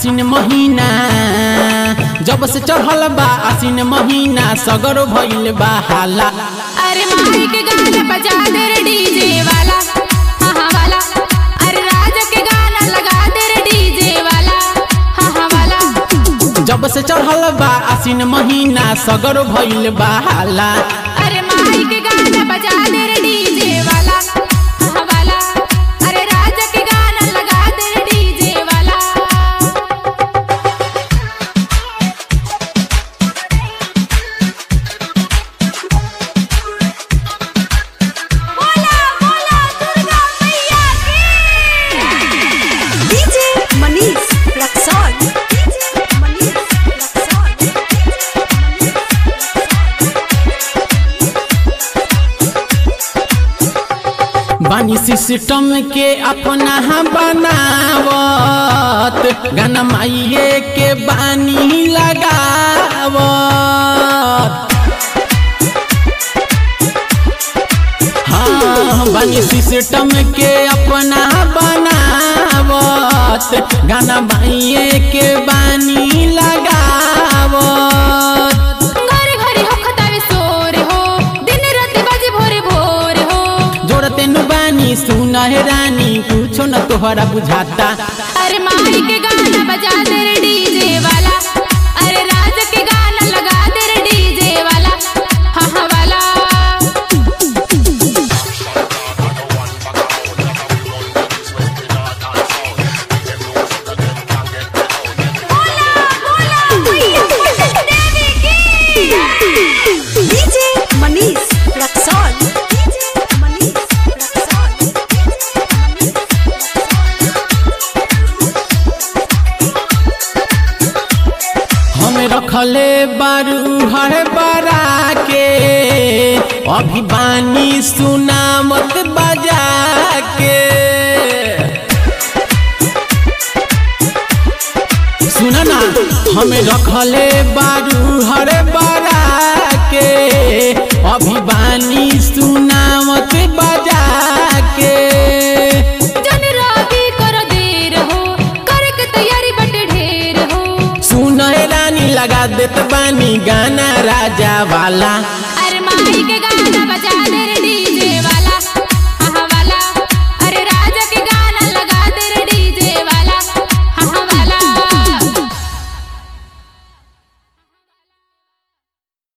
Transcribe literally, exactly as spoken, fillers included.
आसिन महीना जब से चढ़ल बा आसिन महीना सगरो भइल बा हाला। अरे माई के गाना बजा दे रे डीजे वाला, हाँ हाँ वाला। अरे राजा के गाना लगा दे रे डीजे वाला, हाँ हाँ वाला। जब से चढ़ल बा आसिन महीना सगरो भइल बा हाला। अरे माई के गाना बजा दे रे डीजे वाला, हाँ वाला। अरे राजा के गाना लगा दे रे डीजे वाला। बोला बोला दुर्गा मैया की। DJ Manish Raxaul, DJ Manish Raxaul. बानी सिस्टम के अपना बनावत गाना माइये के बानी लगावत। हाँ बानी सिस्टम के अपना बनावत गाना माइये के बानी लगावत। घरे घरे हो खतावे सोरे हो, दिन रात बाजे भोरे भोरे हो। जोड़ते नु बानी सुना है रानी कुछो न तोहरा बुझाता। अरे माई के गाना बजा दे रे डीजे वाला, अरे राजा के गाना लगा दे रे डीजे वाला, हाँ हाँ वाला। बोला बोला मैया देवी की। DJ Manish Raxaul, DJ Manish Raxaul. हमें रखले बारू हर बरा के अभी बानी सुना मत बजा के। सुना ना हमें रखले बारू हर बरा के अभी बानी सुना मत बजा के। जन रागी करो देर हो, करे के तैयारी बटे ढेर हो। सुन रानी लगा देत बानी गाना राजा वाला।